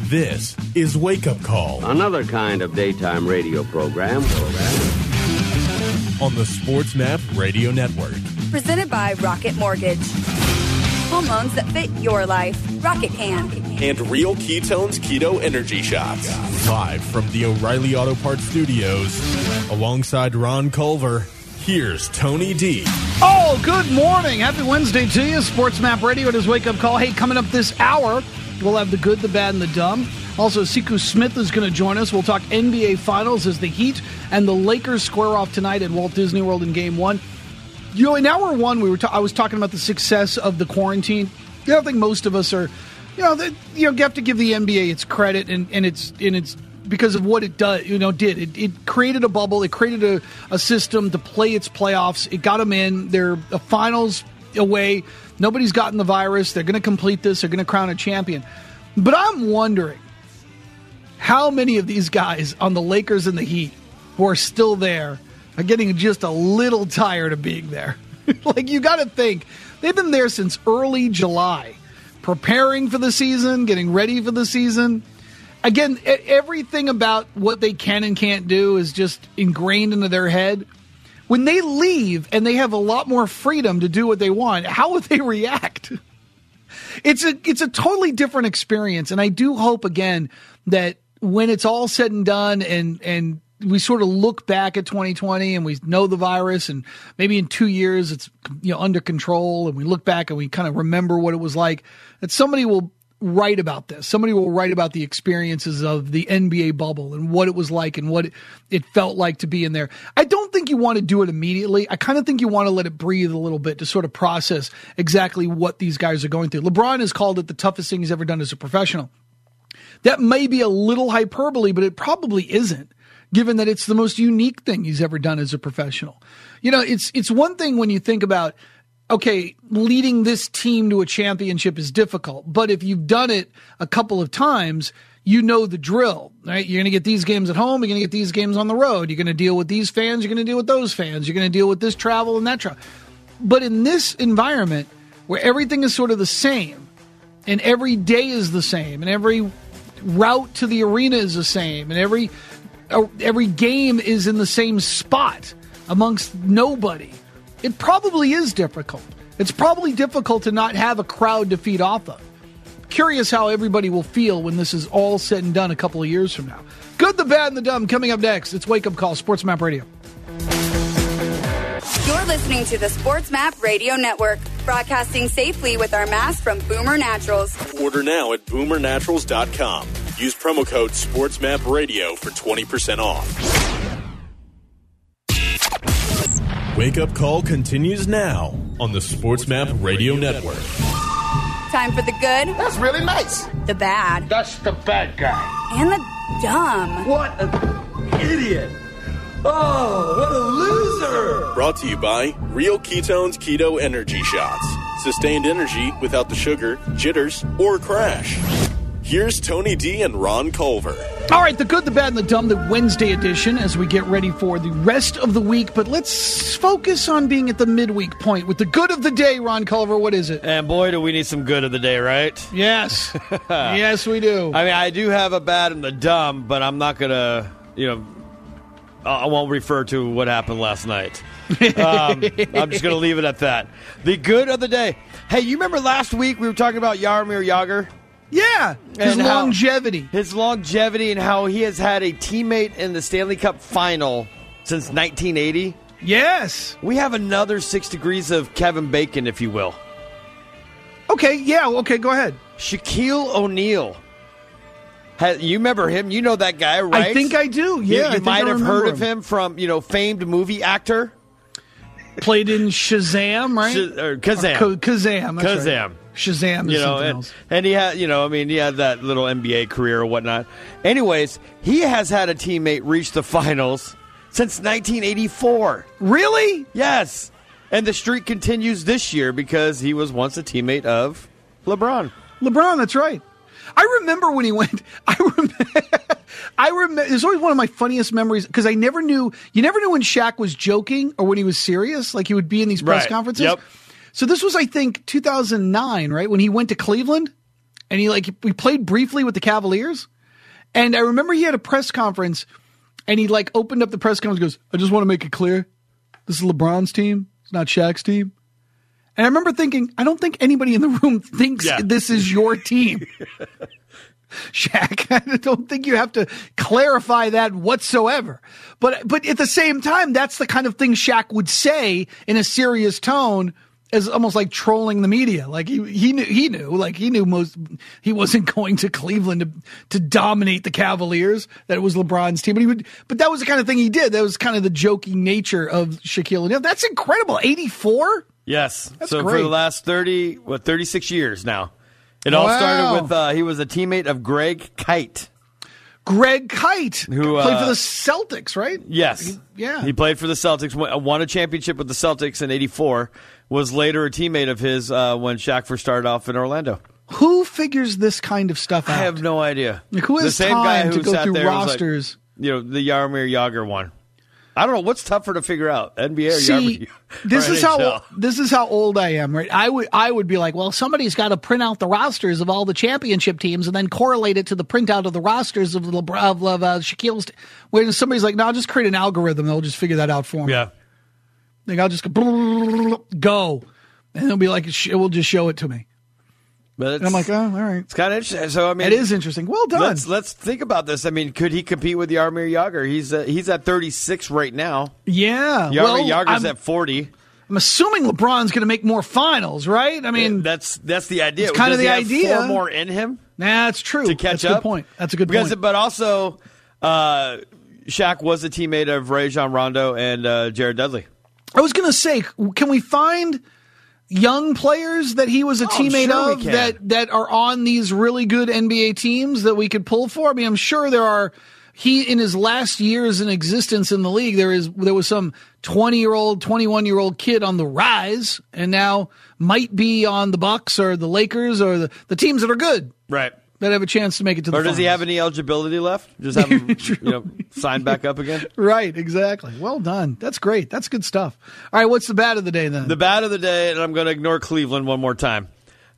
This is Wake Up Call. Another kind of daytime radio program. On the SportsMap Radio Network. Presented by Rocket Mortgage. Home loans that fit your life. Rocket can. And Real Ketones Keto Energy Shots. Live from the O'Reilly Auto Parts Studios. Alongside Ron Culver, here's Tony D. Oh, good morning. Happy Wednesday to you. SportsMap Radio. It is Wake Up Call. Hey, coming up this hour, we'll have the good, the bad, and the dumb. Also, Siku Smith is going to join us. We'll talk NBA Finals as the Heat and the Lakers square off tonight at Walt Disney World in Game 1. You know, in hour one, I was talking about the success of the quarantine. I don't think most of us are, you have to give the NBA its credit, and it's because of what it did. It created a bubble. It created a system to play its playoffs. It got them in. They're a finals away. Nobody's gotten the virus. They're going to complete this. They're going to crown a champion. But I'm wondering how many of these guys on the Lakers and the Heat who are still there are getting just a little tired of being there. Like, you got to think, they've been there since early July, preparing for the season, getting ready for the season. Again, everything about what they can and can't do is just ingrained into their head. When they leave and they have a lot more freedom to do what they want, how would they react? It's a totally different experience, and I do hope, again, that when it's all said and done and we sort of look back at 2020 and we know the virus, and maybe in 2 years it's under control, and we look back and we kind of remember what it was like, that somebody will write about this. Somebody will write about the experiences of the NBA bubble and what it was like and what it felt like to be in there. I don't think you want to do it immediately. I kind of think you want to let it breathe a little bit to sort of process exactly what these guys are going through. LeBron has called it the toughest thing he's ever done as a professional. That may be a little hyperbole, but it probably isn't, given that it's the most unique thing he's ever done as a professional. It's one thing when you think about, okay, leading this team to a championship is difficult, but if you've done it a couple of times, you know the drill, right? You're going to get these games at home. You're going to get these games on the road. You're going to deal with these fans. You're going to deal with those fans. You're going to deal with this travel and that travel. But in this environment where everything is sort of the same, and every day is the same, and every route to the arena is the same, and every game is in the same spot amongst nobody, it probably is difficult. It's probably difficult to not have a crowd to feed off of. Curious how everybody will feel when this is all said and done a couple of years from now. Good, the bad, and the dumb coming up next. It's Wake Up Call, SportsMap Radio. You're listening to the SportsMap Radio Network, broadcasting safely with our masks from Boomer Naturals. Order now at boomernaturals.com. Use promo code SportsMapRadio for 20% off. Wake Up Call continues now on the SportsMap Radio Network. Time for the good. That's really nice. The bad. That's the bad guy. And the dumb. What an idiot. Oh, what a loser. Brought to you by Real Ketones Keto Energy Shots. Sustained energy without the sugar, jitters, or crash. Here's Tony D and Ron Culver. All right, the good, the bad, and the dumb, the Wednesday edition as we get ready for the rest of the week. But let's focus on being at the midweek point with the good of the day, Ron Culver. What is it? And boy, do we need some good of the day, right? Yes. Yes, we do. I mean, I do have a bad and the dumb, but I'm not going to, I won't refer to what happened last night. I'm just going to leave it at that. The good of the day. Hey, you remember last week we were talking about Jaromir Jagr? Yeah, his longevity. His longevity and how he has had a teammate in the Stanley Cup final since 1980. Yes. We have another 6 degrees of Kevin Bacon, if you will. Okay, yeah, okay, go ahead. Shaquille O'Neal. You remember him? You know that guy, right? I think I do, yeah. You might have heard of him from, famed movie actor. Played in Shazam, right? Kazam. Kazam. That's Kazam. Right. Shazam is something else. And he had, he had that little NBA career or whatnot. Anyways, he has had a teammate reach the finals since 1984. Really? Yes. And the streak continues this year because he was once a teammate of LeBron. LeBron, that's right. I remember when he went. I remember. It's always one of my funniest memories because you never knew when Shaq was joking or when he was serious. Like he would be in these press conferences. Yep. So this was, I think, 2009, right? When he went to Cleveland and we played briefly with the Cavaliers. And I remember he had a press conference, and he opened up the press conference and goes, I just want to make it clear, this is LeBron's team. It's not Shaq's team. And I remember thinking, I don't think anybody in the room thinks this is your team. Shaq, I don't think you have to clarify that whatsoever. But at the same time, that's the kind of thing Shaq would say in a serious tone, as almost like trolling the media. Like he knew he wasn't going to Cleveland to dominate the Cavaliers, that it was LeBron's team. But that was the kind of thing he did. That was kind of the joking nature of Shaquille O'Neal. That's incredible. 84? Yes. That's so great. For the last 36 years now. It all started with he was a teammate of Greg Kite. Greg Kite, who played for the Celtics, right? Yes. He played for the Celtics, won a championship with the Celtics in 84, was later a teammate of his when Shaq first started off in Orlando. Who figures this kind of stuff out? I have no idea. Who has the same guy time who to go sat through there rosters? The Jaromir Jagr one. I don't know what's tougher to figure out, NBA or See, NHL. this is how old I am, right? I would be like, well, somebody's got to print out the rosters of all the championship teams and then correlate it to the printout of the rosters of Shaquille's. Where somebody's like, no, I'll just create an algorithm. They'll just figure that out for me. Yeah. Like, I'll just go, and they'll be like, it will just show it to me. But and I'm like, oh, all right. It's kind of interesting. So I mean, it is interesting. Well done. Let's think about this. I mean, could he compete with Jaromir Jagr? He's at 36 right now. Yeah. Jaromir Jagr's at 40. I'm assuming LeBron's going to make more finals, right? I mean, that's the idea. It's kind of the idea. 4 more in him. Nah, that's true. To catch that's up. A good point. That's a good point. But also, Shaq was a teammate of Rajon Rondo and Jared Dudley. I was going to say, can we find young players that he was a teammate of that are on these really good NBA teams that we could pull for? I mean, I'm sure there are. He, in his last years in existence in the league, there was some 20-year-old, 21-year-old kid on the rise, and now might be on the Bucks or the Lakers or the teams that are good, right? That have a chance to make it to the finals. Or does he have any eligibility left? Just have him sign back up again? Right, exactly. Well done. That's great. That's good stuff. All right, what's the bad of the day then? The bad of the day, and I'm going to ignore Cleveland one more time.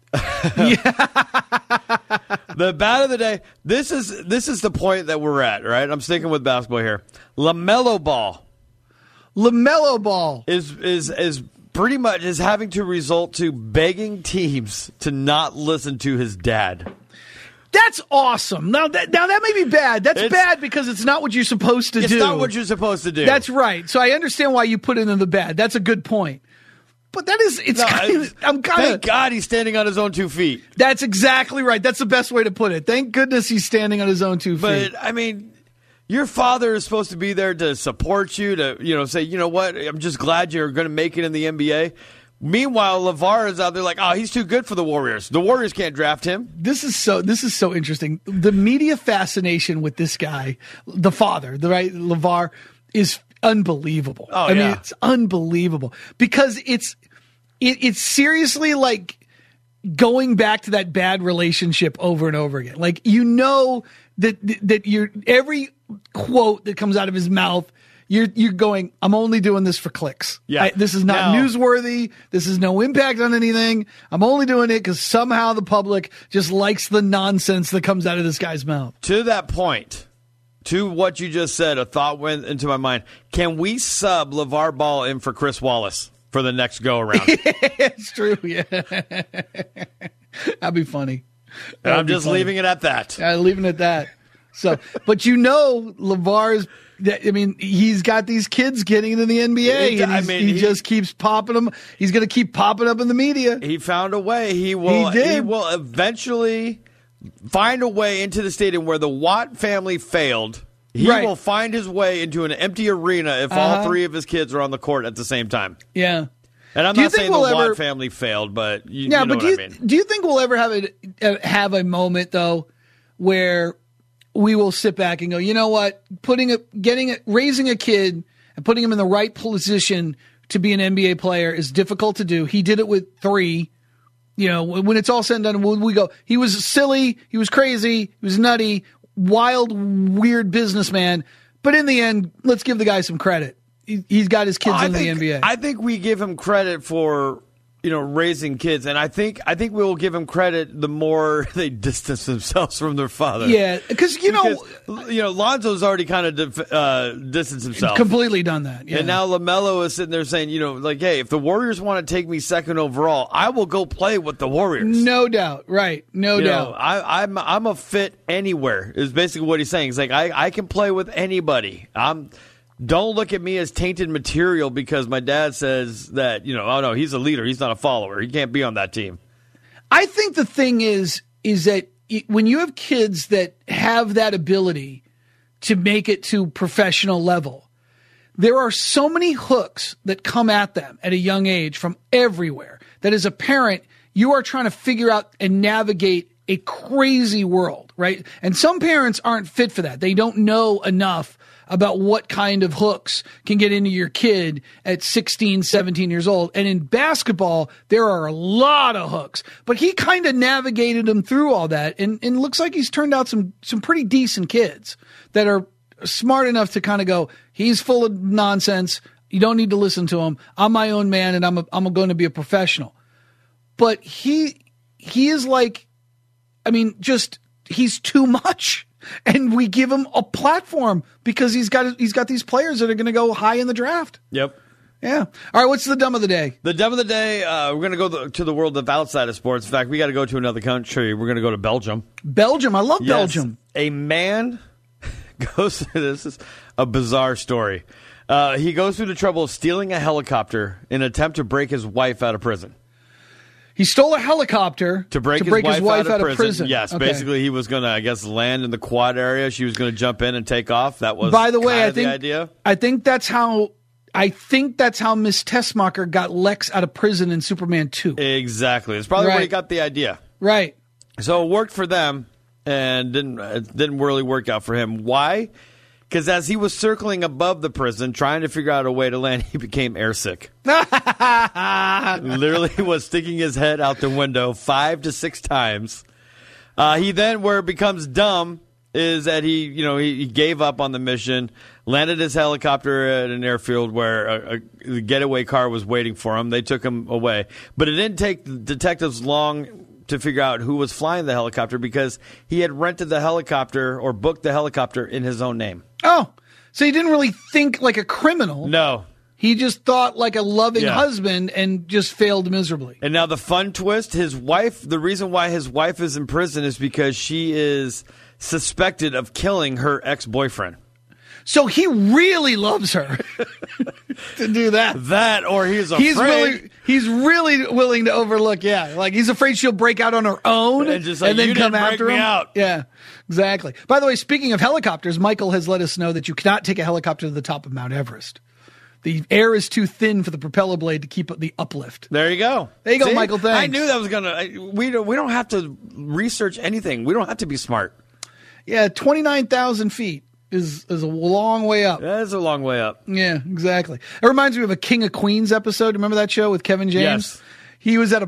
The bad of the day. This is the point that we're at, right? I'm sticking with basketball here. LaMelo Ball. LaMelo Ball is pretty much having to result to begging teams to not listen to his dad. That's awesome. Now that may be bad. It's bad because it's not what you're supposed to do. It's not what you're supposed to do. That's right. So I understand why you put it in the bad. That's a good point. But thank God he's standing on his own 2 feet. That's exactly right. That's the best way to put it. Thank goodness he's standing on his own 2 feet. But I mean, your father is supposed to be there to support you, to say, you know what, I'm just glad you're going to make it in the NBA. Meanwhile, LeVar is out there like, oh, he's too good for the Warriors. The Warriors can't draft him. This is so interesting. The media fascination with this guy, the father, LeVar, is unbelievable. Oh, I mean, it's unbelievable because it's seriously like going back to that bad relationship over and over again. Like, that you're every quote that comes out of his mouth, you're going, I'm only doing this for clicks. Yeah. This is not newsworthy. This has no impact on anything. I'm only doing it because somehow the public just likes the nonsense that comes out of this guy's mouth. To that point, to what you just said, a thought went into my mind. Can we sub LeVar Ball in for Chris Wallace for the next go-around? It's true, yeah. That'd be funny. I'm just leaving it at that. Leaving it at that. So, but LeVar's, he's got these kids getting into the NBA. He just keeps popping them. He's going to keep popping up in the media. He found a way. He will eventually find a way into the stadium where the Watt family failed. He will find his way into an empty arena if all 3 of his kids are on the court at the same time. Yeah. And I'm not saying the Watt family failed, but you know what I mean. Do you think we'll ever have a moment, though, where we will sit back and go, you know what, raising a kid and putting him in the right position to be an NBA player is difficult to do. He did it with 3. When it's all said and done, we go, he was silly, he was crazy, he was nutty, wild, weird businessman. But in the end, let's give the guy some credit. He's got his kids in the NBA. I think we give him credit for raising kids, and I think we will give him credit the more they distance themselves from their father. Yeah, because Lonzo's already kind of distanced himself, completely done that. Yeah. And now LaMelo is sitting there saying, hey, if the Warriors want to take me second overall, I will go play with the Warriors. No doubt, right? No doubt. I'm a fit anywhere. Is basically what he's saying. He's like, I can play with anybody. Don't look at me as tainted material because my dad says that, oh, no, he's a leader. He's not a follower. He can't be on that team. I think the thing is that when you have kids that have that ability to make it to professional level, there are so many hooks that come at them at a young age from everywhere that as a parent, you are trying to figure out and navigate a crazy world, right? And some parents aren't fit for that. They don't know enough about what kind of hooks can get into your kid at 16, 17 years old. And in basketball, there are a lot of hooks. But he kind of navigated them through all that. And looks like he's turned out some pretty decent kids that are smart enough to kind of go, he's full of nonsense. You don't need to listen to him. I'm my own man, and I'm going to be a professional. But he is like, he's too much. And we give him a platform because he's got these players that are going to go high in the draft. Yep. Yeah. All right. What's the dumb of the day? The dumb of the day. We're going to go to the world of outside of sports. In fact, we got to go to another country. We're going to go to Belgium. Belgium. I love Belgium. A man goes through this. Is a bizarre story. He goes through the trouble of stealing a helicopter in an attempt to break his wife out of prison. He stole a helicopter to break his wife out of prison. Yes, okay. Basically he was going to, land in the quad area. She was going to jump in and take off. That was By the way, the idea. I think that's how Miss Tessmacher got Lex out of prison in Superman 2. Exactly. It's probably where he got the idea. Right. So it worked for them and didn't really work out for him. Why? Because as he was circling above the prison, trying to figure out a way to land, he became airsick. Literally was sticking his head out the window 5 to 6 times. He then, where it becomes dumb, is that he gave up on the mission, landed his helicopter at an airfield where a getaway car was waiting for him. They took him away. But it didn't take the detectives long to figure out who was flying the helicopter because he had rented the helicopter or booked the helicopter in his own name. Oh, so he didn't really think like a criminal. No. He just thought like a loving husband and just failed miserably. And now the fun twist, his wife, the reason why his wife is in prison is because she is suspected of killing her ex-boyfriend. So he really loves her to do that. That, or he's afraid. He's really willing to overlook, like he's afraid she'll break out on her own and then come after him. Out. Yeah, exactly. By the way, speaking of helicopters, Michael has let us know that you cannot take a helicopter to the top of Mount Everest. The air is too thin for the propeller blade to keep the uplift. There you go. There you go, Michael. Thanks. I knew that was going to. We don't have to research anything. We don't have to be smart. Yeah, 29,000 feet. Is a long way up. That is a long way up. Yeah, exactly. It reminds me of a King of Queens episode. Remember that show with Kevin James? Yes. He was at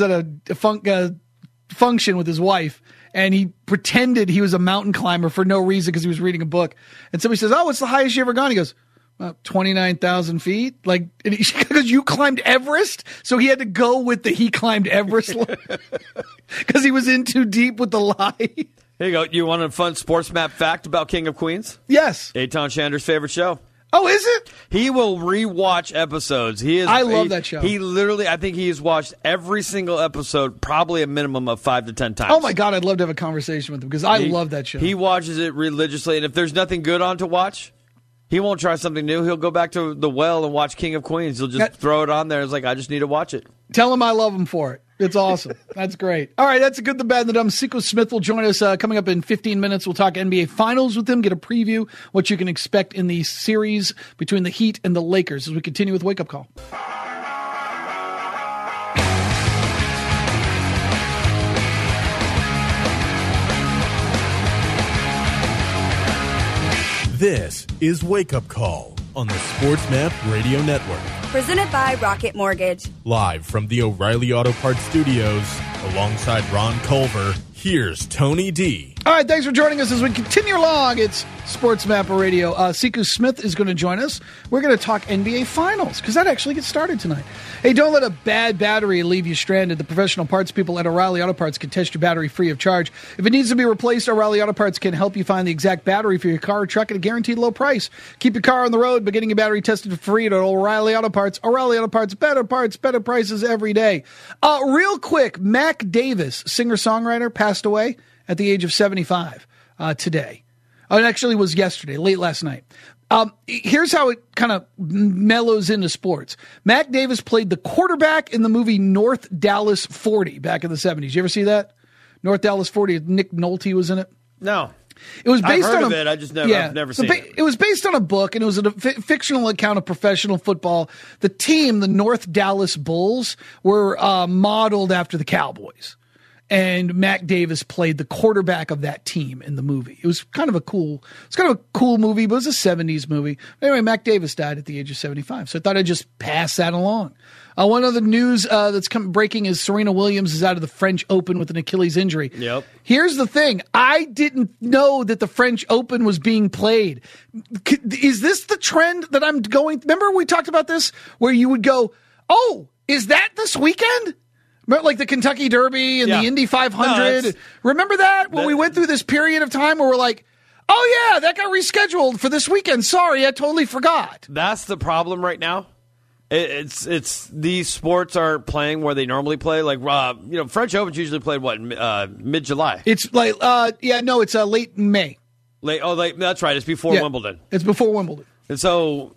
a function with his wife, and he pretended he was a mountain climber for no reason because he was reading a book. And somebody says, "Oh, what's the highest you ever gone?" He goes, "About 29,000 feet." Like, because you climbed Everest, so he had to go with he climbed Everest because he was in too deep with the lie. Here you go. You want a fun sports map fact about King of Queens? Yes. Eitan Chander's favorite show. Oh, is it? He will rewatch episodes. I love that show. He literally, I think he's watched every single episode probably a minimum of 5 to 10 times. Oh, my God. I'd love to have a conversation with him because I love that show. He watches it religiously, and if there's nothing good on to watch, he won't try something new. He'll go back to The Well and watch King of Queens. He'll just throw it on there. It's like, I just need to watch it. Tell him I love him for it. It's awesome. That's great. All right, that's the good, the bad, and the dumb. Sekou Smith will join us coming up in 15 minutes. We'll talk NBA Finals with him, get a preview, what you can expect in the series between the Heat and the Lakers as we continue with Wake Up Call. This is Wake Up Call on the SportsMap Radio Network. Presented by Rocket Mortgage. Live from the O'Reilly Auto Parts Studios, alongside Ron Culver, here's Tony D. All right, thanks for joining us as we continue along. It's Sports Map Radio. Siku Smith is going to join us. We're going to talk NBA Finals because that actually gets started tonight. Hey, don't let a bad battery leave you stranded. The professional parts people at O'Reilly Auto Parts can test your battery free of charge. If it needs to be replaced, O'Reilly Auto Parts can help you find the exact battery for your car or truck at a guaranteed low price. Keep your car on the road by getting your battery tested for free at O'Reilly Auto Parts. O'Reilly Auto Parts, better prices every day. Real quick, Mac Davis, singer-songwriter, passed away at the age of 75 today. It actually was yesterday, late last night. Here's how it kind of mellows into sports. Mac Davis played the quarterback in the movie North Dallas 40 back in the 70s. You ever see that? North Dallas 40, Nick Nolte was in it. No. It was based I've heard on of it. I just never, I've never seen it. It was based on a book, and it was a fictional account of professional football. The team, the North Dallas Bulls, were modeled after the Cowboys. And Mac Davis played the quarterback of that team in the movie. It was kind of a cool movie, but it was a 70s movie. Anyway, Mac Davis died at the age of 75. So I thought I'd just pass that along. One other news that's breaking is Serena Williams is out of the French Open with an Achilles injury. Yep. Here's the thing. I didn't know that the French Open was being played. Is this the trend that I'm going? Remember we talked about this where you would go, oh, is that this weekend? Like the Kentucky Derby and the Indy 500. No, remember that? When we went through this period of time where we're like, oh, yeah, that got rescheduled for this weekend. Sorry, I totally forgot. That's the problem right now. It's these sports are playing where they normally play. Like, French Open's usually played, mid-July? It's like, it's late May. Late, that's right. It's before Wimbledon. It's before Wimbledon. And so,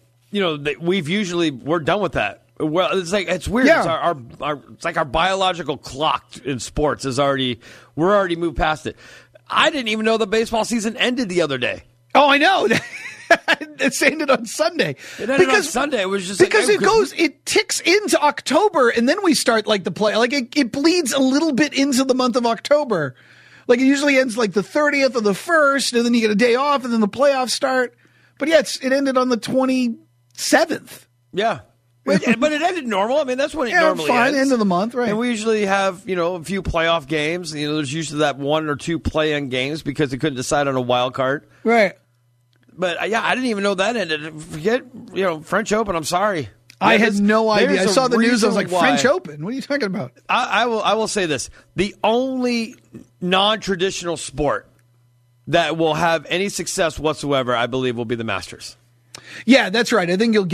we're done with that. Well, it's weird. Yeah. It's like our biological clock in sports we're already moved past it. I didn't even know the baseball season ended the other day. Oh, I know. It's ended on Sunday. It ended on Sunday. It was just because it ticks into October, and then we start the play. It bleeds a little bit into the month of October. It usually ends the 30th or the 1st, and then you get a day off, and then the playoffs start. But yeah, it ended on the 27th. Yeah. But it ended normal. I mean, that's when it normally ends. End of the month, right? And we usually have, a few playoff games. There's usually that 1 or 2 play-in games because they couldn't decide on a wild card. Right. But, I didn't even know that ended. Forget, French Open, I'm sorry. I had no idea. I saw the news. I was like, French Open? What are you talking about? I will say this. The only non-traditional sport that will have any success whatsoever, I believe, will be the Masters. Yeah, that's right. I think you'll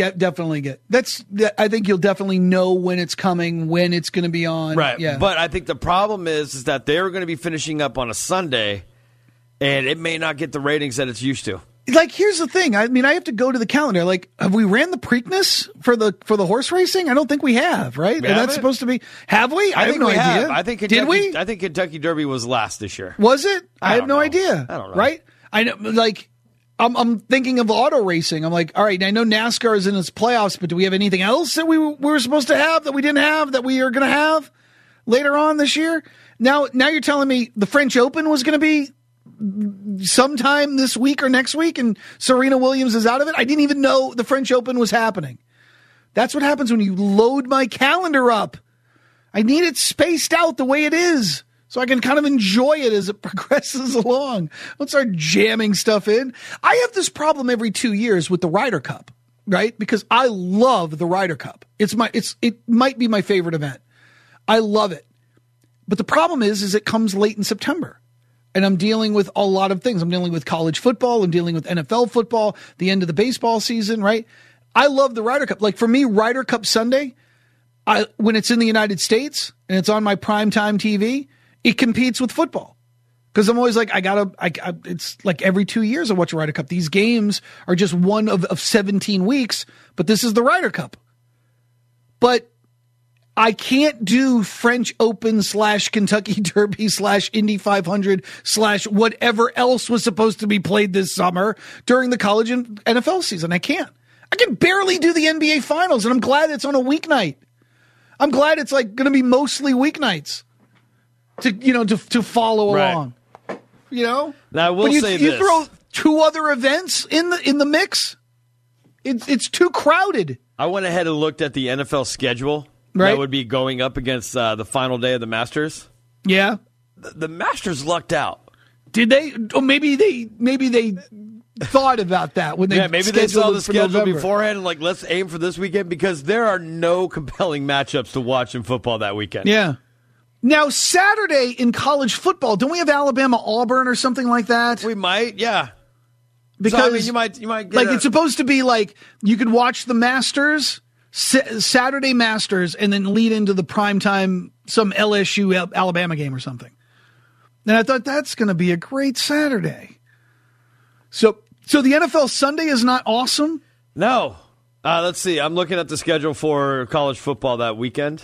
I think you'll definitely know when it's coming, when it's going to be on. Right. Yeah. But I think the problem is that they're going to be finishing up on a Sunday, and it may not get the ratings that it's used to. Here's the thing. I mean, I have to go to the calendar. Have we ran the Preakness for the horse racing? I don't think we have, right? And that's supposed to be. Have we? I have no idea. I think Did we? I think Kentucky Derby was last this year. Was it? I have no idea. I don't know. Right? I know. I'm thinking of auto racing. I'm like, all right, I know NASCAR is in its playoffs, but do we have anything else that we were supposed to have that we didn't have that we are going to have later on this year? Now you're telling me the French Open was going to be sometime this week or next week, and Serena Williams is out of it? I didn't even know the French Open was happening. That's what happens when you load my calendar up. I need it spaced out the way it is, so I can kind of enjoy it as it progresses along. Don't start jamming stuff in. I have this problem every 2 years with the Ryder Cup, right? Because I love the Ryder Cup. It might be my favorite event. I love it. But the problem is it comes late in September. And I'm dealing with a lot of things. I'm dealing with college football. I'm dealing with NFL football, the end of the baseball season, right? I love the Ryder Cup. For me, Ryder Cup Sunday, when it's in the United States and it's on my primetime TV, it competes with football. Because I'm always it's like every 2 years I watch a Ryder Cup. These games are just one of 17 weeks, but this is the Ryder Cup. But I can't do French Open / Kentucky Derby / Indy 500 / whatever else was supposed to be played this summer during the college and NFL season. I can't. I can barely do the NBA Finals, and I'm glad it's on a weeknight. I'm glad it's going to be mostly weeknights to follow along. Now I will say you throw 2 other events in the mix, it's too crowded. I went ahead and looked at the NFL schedule. Right. That would be going up against the final day of the Masters. Yeah. The Masters lucked out. Did they? Or maybe they thought about that when they maybe they saw the schedule November. beforehand and let's aim for this weekend because there are no compelling matchups to watch in football that weekend. Yeah. Now, Saturday in college football, don't we have Alabama-Auburn or something like that? We might, yeah. Because you might get it's supposed to be you could watch the Masters, Saturday Masters, and then lead into the primetime, some LSU Alabama game or something. And I thought that's going to be a great Saturday. So the NFL Sunday is not awesome? No. Let's see. I'm looking at the schedule for college football that weekend.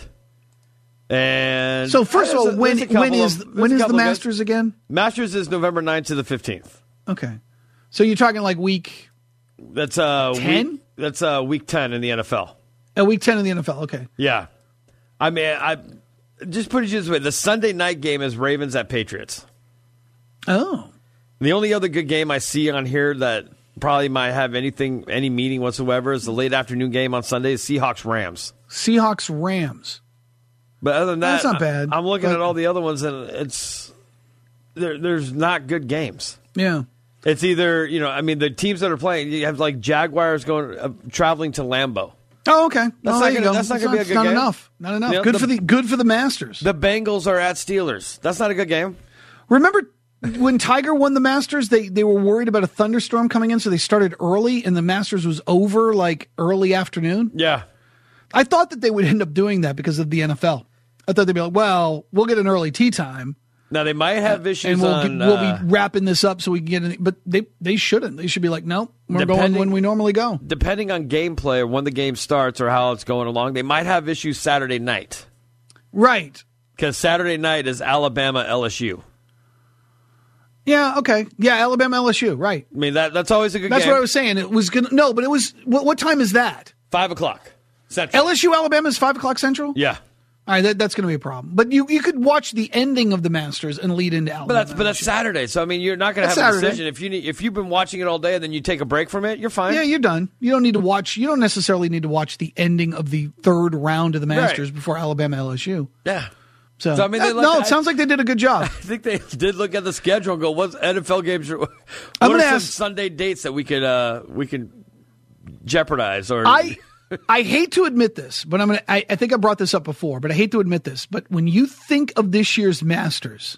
And so first of all, when is the Masters again? Masters is November 9th to the 15th. Okay. So you're talking week... That's 10? That's week 10 in the NFL. Week 10 in the NFL, okay. Yeah. I mean, I just put it this way. The Sunday night game is Ravens at Patriots. Oh. The only other good game I see on here that probably might have any meaning whatsoever is the late afternoon game on Sunday is Seahawks-Rams. Seahawks-Rams. But other than that, that's not bad. I'm looking at all the other ones, and there's not good games. Yeah. It's either, the teams that are playing, you have Jaguars traveling to Lambeau. Oh, okay. That's not going to be a good game. Not enough. Good for the Masters. The Bengals are at Steelers. That's not a good game. Remember when Tiger won the Masters, they were worried about a thunderstorm coming in, so they started early, and the Masters was over early afternoon? Yeah. I thought that they would end up doing that because of the NFL. I thought they'd be well, we'll get an early tee time. Now, they might have issues and we'll be wrapping this up so we can get in. But they shouldn't. They should be no, we're going when we normally go. Depending on gameplay or when the game starts or how it's going along, they might have issues Saturday night. Right. Because Saturday night is Alabama-LSU. Yeah, okay. Yeah, Alabama-LSU, right. I mean, that's always a good game. That's what I was saying. It was going to... No, but it was... What time is that? 5 o'clock Central. LSU-Alabama is 5 o'clock Central? Yeah. All right, that's going to be a problem. But you could watch the ending of the Masters and lead into Alabama. But that's Saturday, so you're not going to have a decision. If you've been watching it all day and then you take a break from it, you're fine. Yeah, you're done. You don't need to watch. You don't necessarily need to watch the ending of the third round of the Masters before Alabama LSU. Yeah. So it sounds like they did a good job. I think they did look at the schedule and go, "What NFL games? What are some Sunday dates that we can jeopardize?" Or I hate to admit this, but I think I brought this up before, but I hate to admit this. But when you think of this year's Masters,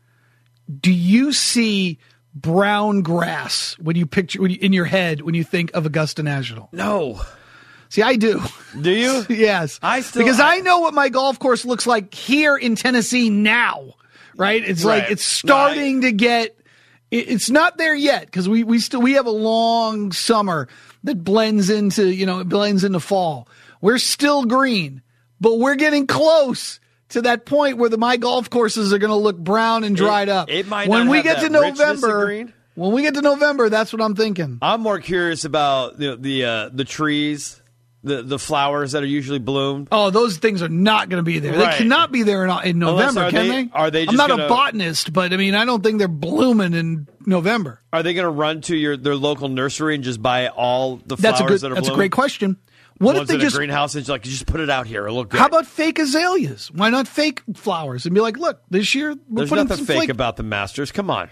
do you see brown grass when you in your head when you think of Augusta National? No. See, I do. Do you? Yes. I know what my golf course looks like here in Tennessee now, right? It's it's starting to get. It's not there yet because we have a long summer that blends into fall. We're still green, but we're getting close to that point where my golf courses are going to look brown and dried up. It might when not we have get that to November. green. When we get to November, that's what I'm thinking. I'm more curious about the trees. The flowers that are usually bloomed. Oh, those things are not going to be there. Right. They cannot be there in November, can they? Are they? I'm not a botanist, but I don't think they're blooming in November. Are they going to run to their local nursery and just buy all the flowers that are blooming? That's a great question. What if they just greenhouse and just put it out here? It'll look good. How about fake azaleas? Why not fake flowers and be like, look, this year we're There's putting nothing some fake about the Masters. Come on.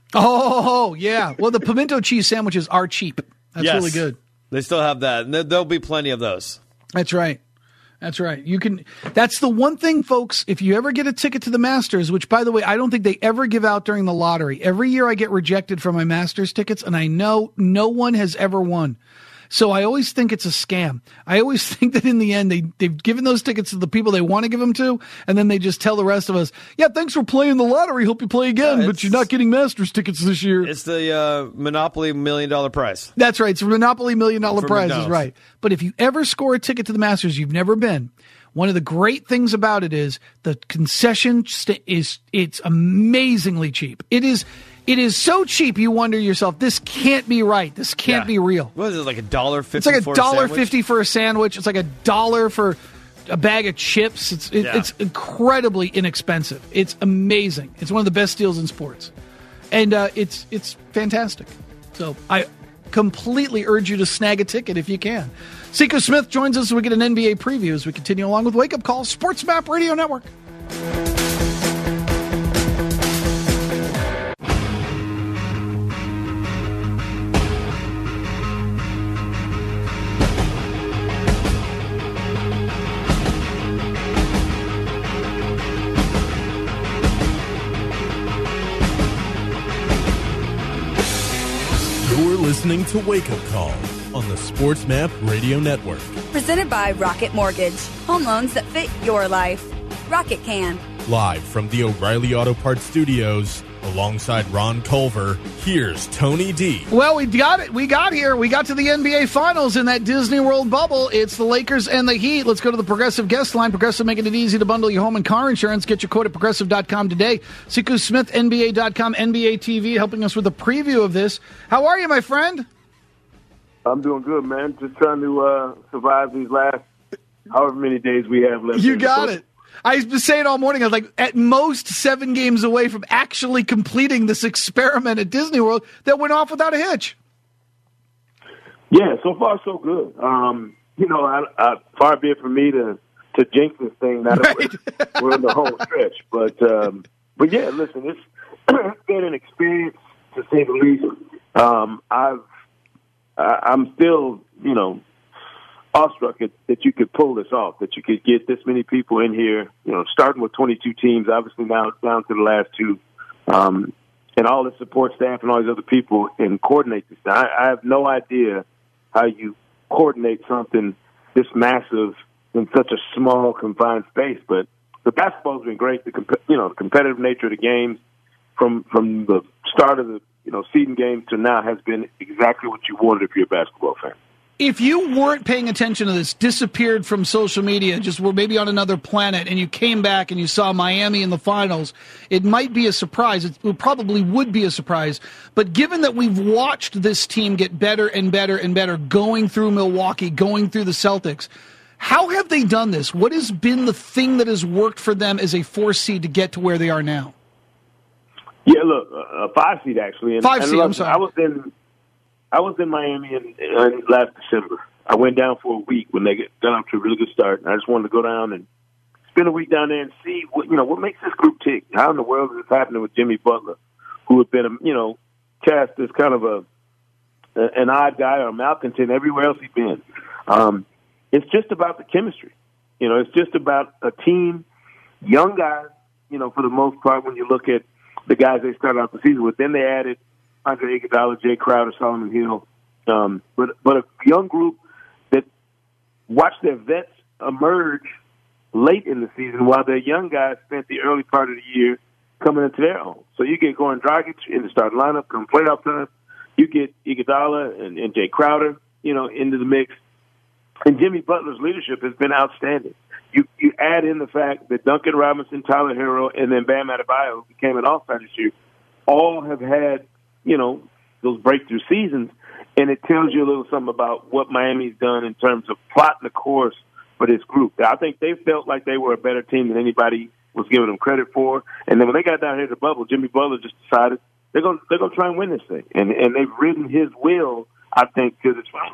Oh yeah. Well, the pimento cheese sandwiches are cheap. That's really good. They still have that, and there'll be plenty of those. That's right. That's right. That's the one thing, folks, if you ever get a ticket to the Masters, which, by the way, I don't think they ever give out during the lottery. Every year I get rejected for my Masters tickets, and I know no one has ever won. So I always think it's a scam. I always think that in the end, they've given those tickets to the people they want to give them to, and then they just tell the rest of us, yeah, thanks for playing the lottery. Hope you play again, but you're not getting Masters tickets this year. It's the Monopoly $1 million prize. That's right. It's a Monopoly $1 million prize is right. But if you ever score a ticket to the Masters, you've never been, one of the great things about it is the concession it's amazingly cheap. It is so cheap you wonder yourself, this can't be right. This can't be real. What is it, like $1.50? It's like $1.50 for a sandwich. It's like $1 for a bag of chips. It's incredibly inexpensive. It's amazing. It's one of the best deals in sports. And it's fantastic. So I completely urge you to snag a ticket if you can. Seiko Smith joins us as we get an NBA preview as we continue along with Wake Up Call, Sports Map Radio Network. listening to Wake Up Call on the Sports Map Radio Network. Presented by Rocket Mortgage. Home loans that fit your life. Rocket can. Live from the O'Reilly Auto Parts Studios, alongside Ron Culver, here's Tony D. Well, we got it. We got here. We got to the NBA Finals in that Disney World bubble. It's the Lakers and the Heat. Let's go to the Progressive guest line. Progressive making it easy to bundle your home and car insurance. Get your quote at Progressive.com today. Siku Smith, NBA.com, NBA TV, helping us with a preview of this. How are you, my friend? I'm doing good, man. Just trying to survive these last however many days we have left. You got it. I've been saying all morning, I was like, at most 7 games away from actually completing this experiment at Disney World that went off without a hitch. Yeah, so far so good. Far be it from me to jinx this thing now that we're in the home stretch. But yeah, listen, it's been an experience to say the least. I'm still, awestruck that you could pull this off, that you could get this many people in here, starting with 22 teams, obviously now down to the last 2, and all the support staff and all these other people, and coordinate this. Now, I have no idea how you coordinate something this massive in such a small, confined space, but the basketball's been great. The competitive nature of the games from the start of the seeding games to now has been exactly what you wanted if you're a basketball fan. If you weren't paying attention to this, disappeared from social media, just were maybe on another planet, and you came back and you saw Miami in the finals, it might be a surprise. It probably would be a surprise. But given that we've watched this team get better and better and better, going through Milwaukee, going through the Celtics, how have they done this? What has been the thing that has worked for them as a 4 seed to get to where they are now? Yeah, look, a 5 seed actually. 5 seed, I'm sorry. I was in Miami in last December. I went down for a week when they got off to a really good start. And I just wanted to go down and spend a week down there and see what makes this group tick. How in the world is this happening with Jimmy Butler, who had been cast as kind of an odd guy or a malcontent everywhere else he'd been. It's just about the chemistry. It's just about a team, young guys. For the most part, when you look at the guys they started out the season with, then they added Andre Iguodala, Jay Crowder, Solomon Hill, but a young group that watched their vets emerge late in the season while their young guys spent the early part of the year coming into their own. So you get Goran Dragic in the starting lineup come playoff time. You get Iguodala and Jay Crowder, into the mix. And Jimmy Butler's leadership has been outstanding. You add in the fact that Duncan Robinson, Tyler Hero, and then Bam Adebayo, who became an all-star this year, all have had those breakthrough seasons, and it tells you a little something about what Miami's done in terms of plotting the course for this group. I think they felt like they were a better team than anybody was giving them credit for, and then when they got down here to the bubble, Jimmy Butler just decided they're going to try and win this thing, and they've ridden his will, I think, to this final.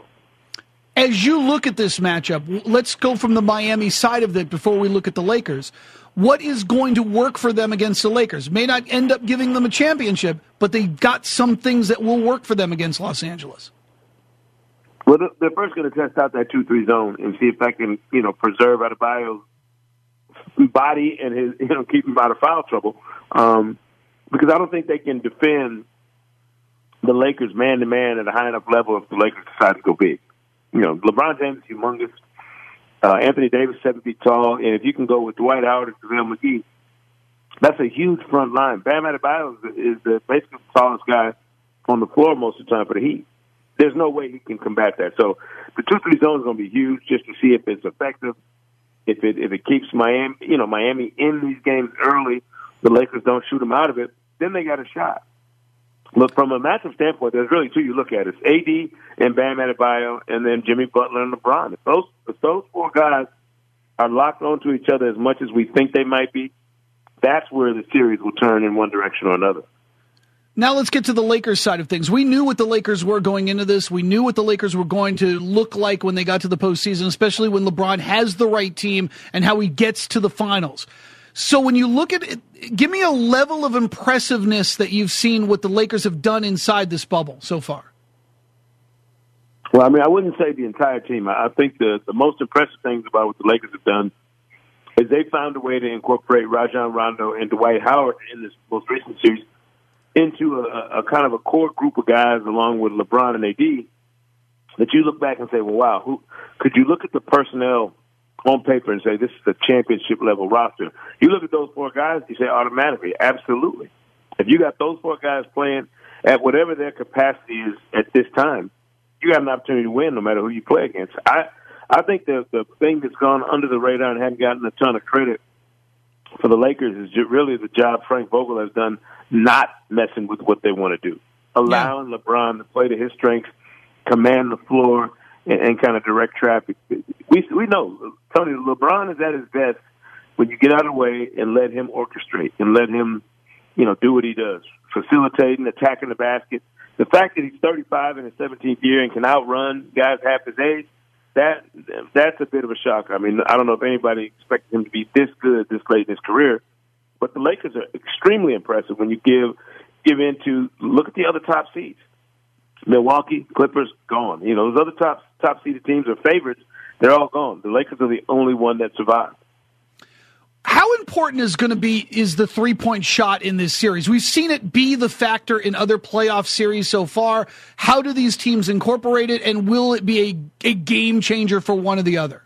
As you look at this matchup, let's go from the Miami side of it before we look at the Lakers. What is going to work for them against the Lakers? May not end up giving them a championship, but they got some things that will work for them against Los Angeles. Well, they're first going to test out that 2-3 zone and see if that can, preserve Adebayo's body and his, keep him out of foul trouble. Because I don't think they can defend the Lakers man-to-man at a high enough level if the Lakers decide to go big. LeBron James is humongous. Anthony Davis, 7 feet tall, and if you can go with Dwight Howard and JaVale McGee, that's a huge front line. Bam Adebayo is basically the tallest guy on the floor most of the time for the Heat. There's no way he can combat that. So the 2-3 zone is going to be huge just to see if it's effective. If it keeps Miami in these games early, the Lakers don't shoot them out of it, then they got a shot. Look, from a matchup standpoint, there's really 2 you look at. It's AD and Bam Adebayo, and then Jimmy Butler and LeBron. If those 4 guys are locked onto each other as much as we think they might be, that's where the series will turn in one direction or another. Now let's get to the Lakers side of things. We knew what the Lakers were going into this. We knew what the Lakers were going to look like when they got to the postseason, especially when LeBron has the right team and how he gets to the finals. So when you look at it, give me a level of impressiveness that you've seen what the Lakers have done inside this bubble so far. Well, I wouldn't say the entire team. I think the most impressive things about what the Lakers have done is they found a way to incorporate Rajon Rondo and Dwight Howard in this most recent series into a kind of a core group of guys along with LeBron and AD that you look back and say, well, wow, who could you look at the personnel on paper and say this is a championship level roster? You look at those 4 guys, you say automatically, absolutely. If you got those 4 guys playing at whatever their capacity is at this time, you got an opportunity to win no matter who you play against. I think the thing that's gone under the radar and hadn't gotten a ton of credit for the Lakers is really the job Frank Vogel has done not messing with what they want to do, allowing LeBron to play to his strengths, command the floor, and kind of direct traffic. We know, Tony, LeBron is at his best when you get out of the way and let him orchestrate and let him, do what he does, facilitating, attacking the basket. The fact that he's 35 in his 17th year and can outrun guys half his age, that's a bit of a shock. I mean, I don't know if anybody expected him to be this good this late in his career, but the Lakers are extremely impressive when you give in to look at the other top seeds. Milwaukee, Clippers, gone. Those other top seeded teams are favorites. They're all gone. The Lakers are the only one that survived. How important is the 3-point shot in this series? We've seen it be the factor in other playoff series so far. How do these teams incorporate it, and will it be a game changer for one or the other?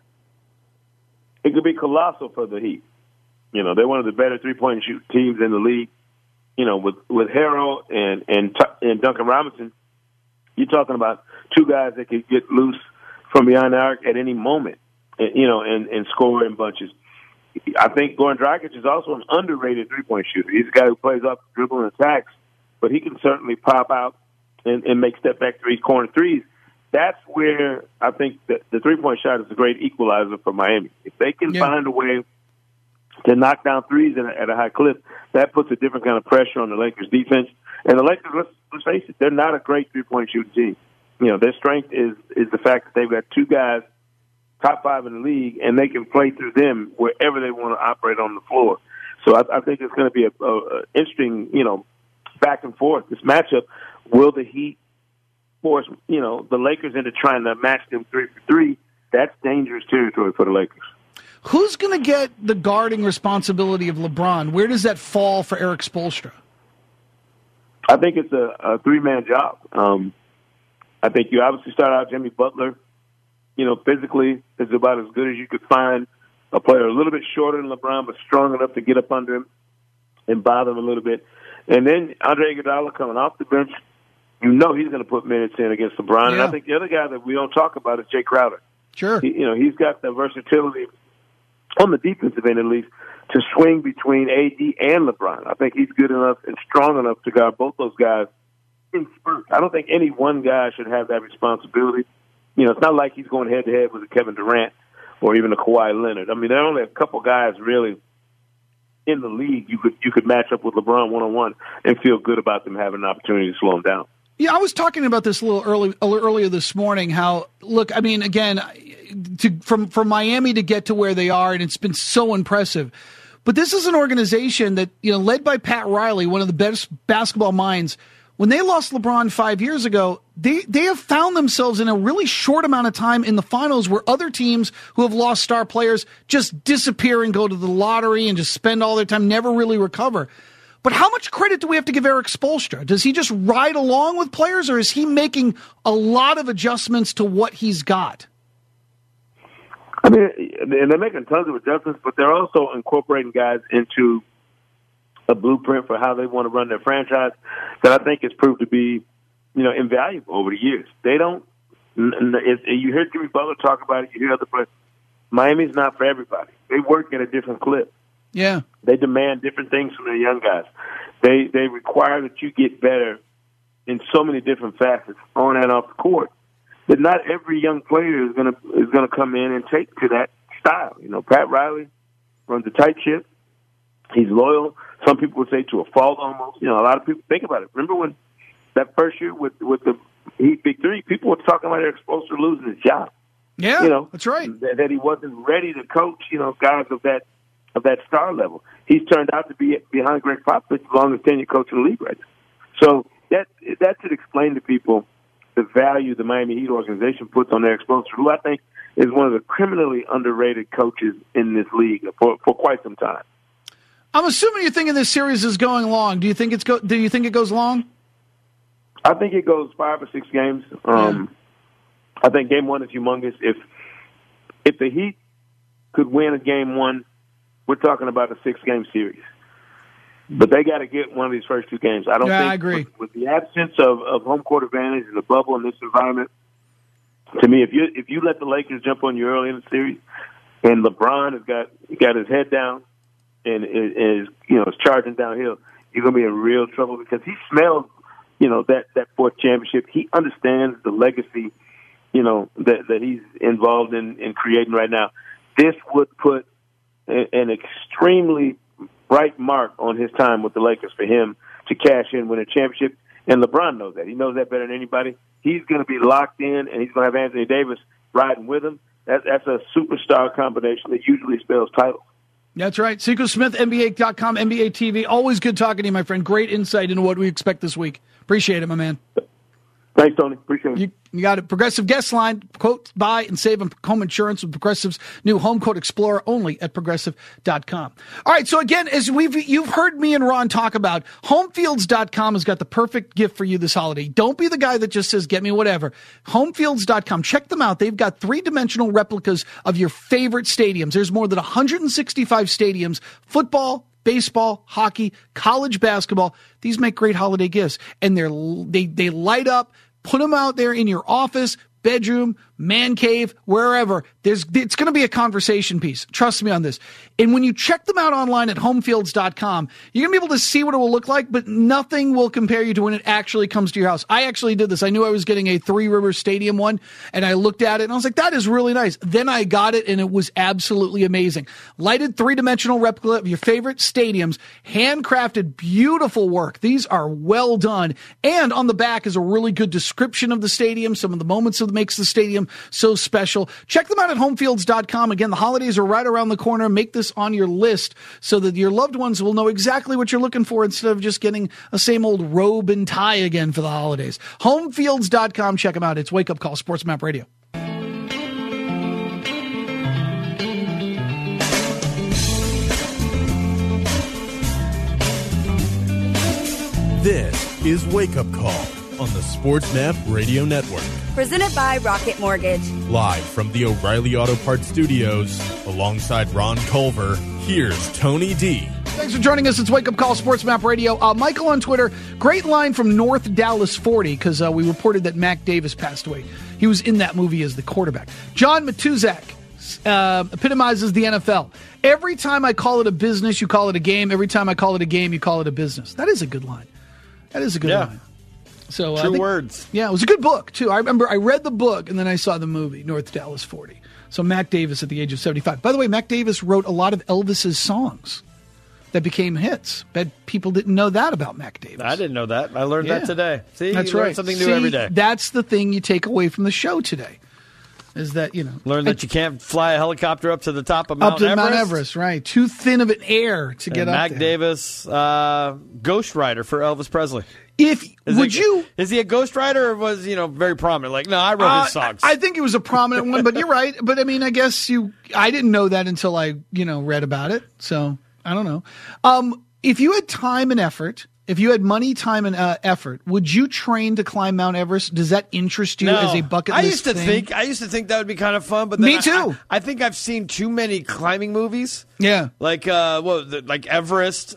It could be colossal for the Heat. They're one of the better 3-point shoot teams in the league. With Harrell and Duncan Robinson, you're talking about 2 guys that could get loose from behind the arc at any moment, and score in bunches. I think Goran Dragic is also an underrated 3-point shooter. He's a guy who plays off the dribble and attacks, but he can certainly pop out and make step-back threes, corner threes. That's where I think that the 3-point shot is a great equalizer for Miami. If they can find a way to knock down threes at a high clip, that puts a different kind of pressure on the Lakers' defense. And the Lakers, let's face it, they're not a great 3-point shooting team. Their strength is the fact that they've got 2 guys, top 5 in the league, and they can play through them wherever they want to operate on the floor. So I think it's going to be a interesting, back and forth. This matchup, will the Heat force, the Lakers into trying to match them 3 for 3? That's dangerous territory for the Lakers. Who's going to get the guarding responsibility of LeBron? Where does that fall for Eric Spoelstra? I think it's a 3-man job. I think you obviously start out Jimmy Butler. Physically is about as good as you could find a player a little bit shorter than LeBron, but strong enough to get up under him and bother him a little bit. And then Andre Iguodala coming off the bench, he's going to put minutes in against LeBron. Yeah. And I think the other guy that we don't talk about is Jay Crowder. Sure. He's got the versatility on the defensive end, at least, to swing between AD and LeBron. I think he's good enough and strong enough to guard both those guys in spurts. I don't think any one guy should have that responsibility. It's not like he's going head-to-head with a Kevin Durant or even a Kawhi Leonard. I mean, there are only a couple guys really in the league you could match up with LeBron one-on-one and feel good about them having an opportunity to slow him down. Yeah, I was talking about this a little earlier this morning, how, look, I mean, again, from Miami to get to where they are, and it's been so impressive. But this is an organization that, led by Pat Riley, one of the best basketball minds. When they lost LeBron 5 years ago, they have found themselves in a really short amount of time in the finals where other teams who have lost star players just disappear and go to the lottery and just spend all their time, never really recover. But how much credit do we have to give Eric Spoelstra? Does he just ride along with players, or is he making a lot of adjustments to what he's got? I mean, and they're making tons of adjustments, but they're also incorporating guys into a blueprint for how they want to run their franchise that I think has proved to be, invaluable over the years. They don't. You hear Jimmy Butler talk about it. You hear other players. Miami's not for everybody. They work at a different clip. Yeah, they demand different things from their young guys. They require that you get better in so many different facets on and off the court. That not every young player is gonna come in and take to that style. Pat Riley runs a tight ship. He's loyal. Some people would say to a fault almost. A lot of people think about it. Remember when that first year with the Heat Big Three, people were talking about Eric Spoelstra losing his job. Yeah, that's right. That he wasn't ready to coach, guys of that star level. He's turned out to be behind Greg Popovich, the longest tenured coach in the league right now. So that should explain to people the value the Miami Heat organization puts on Eric Spoelstra, who I think is one of the criminally underrated coaches in this league for quite some time. I'm assuming you're thinking this series is going long. Do you think it goes long? I think it goes 5 or 6 games. I think game 1 is humongous. If the Heat could win a game 1, we're talking about a 6-game series. But they got to get one of these first 2 games. I don't think I agree. With the absence of home court advantage and the bubble in this environment, to me, if you let the Lakers jump on you early in the series, and LeBron has got his head down and is charging downhill, you're going to be in real trouble because he smells, that 4th championship. He understands the legacy, that he's involved in creating right now. This would put an extremely bright mark on his time with the Lakers for him to cash in, win a championship. And LeBron knows that. He knows that better than anybody. He's going to be locked in, and he's going to have Anthony Davis riding with him. That's a superstar combination that usually spells titles. That's right. Sekou Smith, NBA.com, NBA TV. Always good talking to you, my friend. Great insight into what we expect this week. Appreciate it, my man. Thanks, Tony. Appreciate it. You got it. Progressive guest line. Quote, buy and save on home insurance with Progressive's new Home Quote Explorer only at Progressive.com. All right, so again, as you've heard me and Ron talk about, Homefields.com has got the perfect gift for you this holiday. Don't be the guy that just says, get me whatever. Homefields.com. Check them out. They've got 3-dimensional replicas of your favorite stadiums. There's more than 165 stadiums, football, baseball, hockey, college basketball. These make great holiday gifts, and they light up. Put them out there in your office, bedroom, man cave, wherever. It's going to be a conversation piece. Trust me on this. And when you check them out online at homefields.com, you're going to be able to see what it will look like, but nothing will compare you to when it actually comes to your house. I actually did this. I knew I was getting a Three Rivers Stadium one, and I looked at it, and I was like, that is really nice. Then I got it, and it was absolutely amazing. Lighted 3-dimensional replica of your favorite stadiums, handcrafted, beautiful work. These are well done. And on the back is a really good description of the stadium, some of the moments that makes the stadium so special. Check them out at homefields.com. Again, the holidays are right around the corner. Make this on your list so that your loved ones will know exactly what you're looking for instead of just getting a same old robe and tie again for the holidays. Homefields.com. Check them out. It's Wake Up Call, Sports Map Radio. This is Wake Up Call on the Sports Map Radio Network. Presented by Rocket Mortgage. Live from the O'Reilly Auto Parts Studios, alongside Ron Culver, here's Tony D. Thanks for joining us. It's Wake Up Call, Sports Map Radio. Michael on Twitter, great line from North Dallas 40, because we reported that Mac Davis passed away. He was in that movie as the quarterback. John Matuzak epitomizes the NFL. Every time I call it a business, you call it a game. Every time I call it a game, you call it a business. That is a good line. That is a good line. So, True words. Yeah, it was a good book, too. I remember I read the book, and then I saw the movie, North Dallas 40. So Mac Davis at the age of 75. By the way, Mac Davis wrote a lot of Elvis's songs that became hits. Bet people didn't know that about Mac Davis. I didn't know that. I learned that today. See, that's you learn right. something new every day. That's the thing you take away from the show today. Is that, learn that you can't fly a helicopter up to the top of Mount Everest. Mount Everest, right. Too thin of an air to get up Mac there. Davis, ghostwriter for Elvis Presley. Is he a ghostwriter or was, very prominent? Like, no, I wrote his songs. I think it was a prominent one, but you're right. But I mean, I guess I didn't know that until I, read about it. So I don't know. If you had time and effort, if you had money, time, and effort, would you train to climb Mount Everest? Does that interest you as a bucket list thing? I used to think that would be kind of fun, but then Me too. I think I've seen too many climbing movies. Yeah, like like Everest,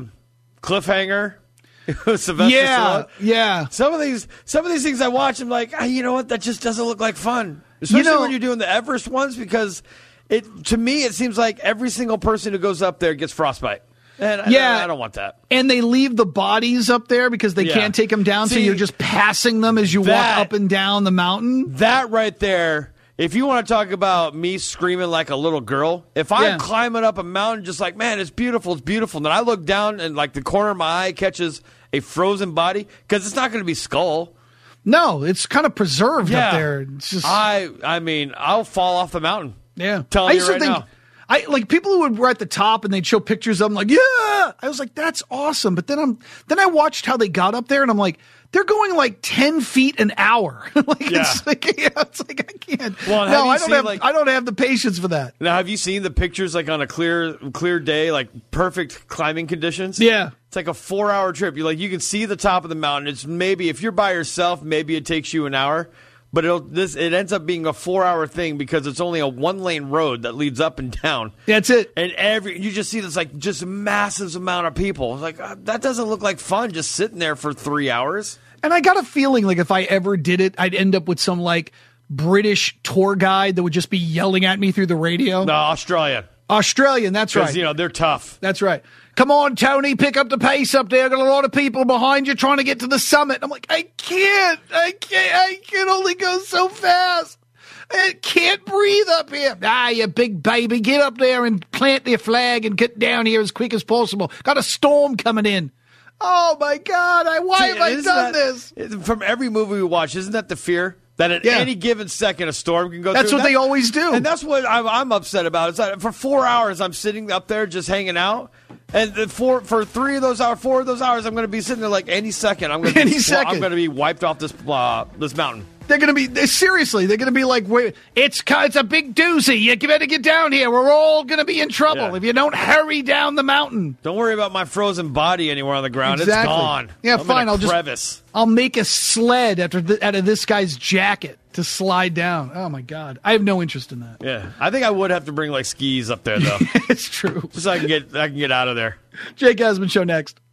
Cliffhanger. Sylvester Stallone. Yeah. Some of these things I watch, I'm like, you know what? That just doesn't look like fun. Especially when you're doing the Everest ones, because to me it seems like every single person who goes up there gets frostbite. And I don't want that. And they leave the bodies up there because they can't take them down, so you're just passing them as you walk up and down the mountain. That right there, if you want to talk about me screaming like a little girl, if I'm climbing up a mountain just like, man, it's beautiful, and then I look down and like the corner of my eye catches a frozen body, because it's not going to be skull. No, it's kind of preserved up there. It's just, I mean, I'll fall off the mountain. Yeah. Telling you right now. People who were at the top and they'd show pictures of them, like, yeah. I was like, that's awesome. But then I watched how they got up there, and I'm like, they're going like 10 feet an hour. It's like I can't. Well, I don't have the patience for that. Now, have you seen the pictures like on a clear day, like perfect climbing conditions? Yeah. It's like a 4-hour trip. You can see the top of the mountain. It's maybe if you're by yourself, maybe it takes you an hour. But it ends up being a 4-hour thing because it's only a 1-lane road that leads up and down. That's it. And you just see this like just massive amount of people. It's like that doesn't look like fun just sitting there for 3 hours. And I got a feeling like if I ever did it, I'd end up with some like British tour guide that would just be yelling at me through the radio. No, Australian, that's right. Because they're tough. That's right. Come on, Tony, pick up the pace up there. Got a lot of people behind you trying to get to the summit. I'm like, I can't. I can only go so fast. I can't breathe up here. You big baby. Get up there and plant their flag and get down here as quick as possible. Got a storm coming in. Oh, my God. Why have I done this? From every movie we watch, isn't that the fear? That at any given second, a storm can go through. That's what they always do. And that's what I'm upset about. It's that for 4 hours, I'm sitting up there just hanging out. And for 4 of those hours, I'm going to be sitting there like any second. I'm going to be wiped off this mountain. They're going to be, seriously, they're going to be like, it's a big doozy. You better get down here. We're all going to be in trouble if you don't hurry down the mountain. Don't worry about my frozen body anywhere on the ground. Exactly. It's gone. Yeah, I'm fine. in a crevice. I'll make a sled out of this guy's jacket to slide down. Oh, my God. I have no interest in that. Yeah. I think I would have to bring like skis up there, though. It's true. So I can get out of there. Jake Asman Show next.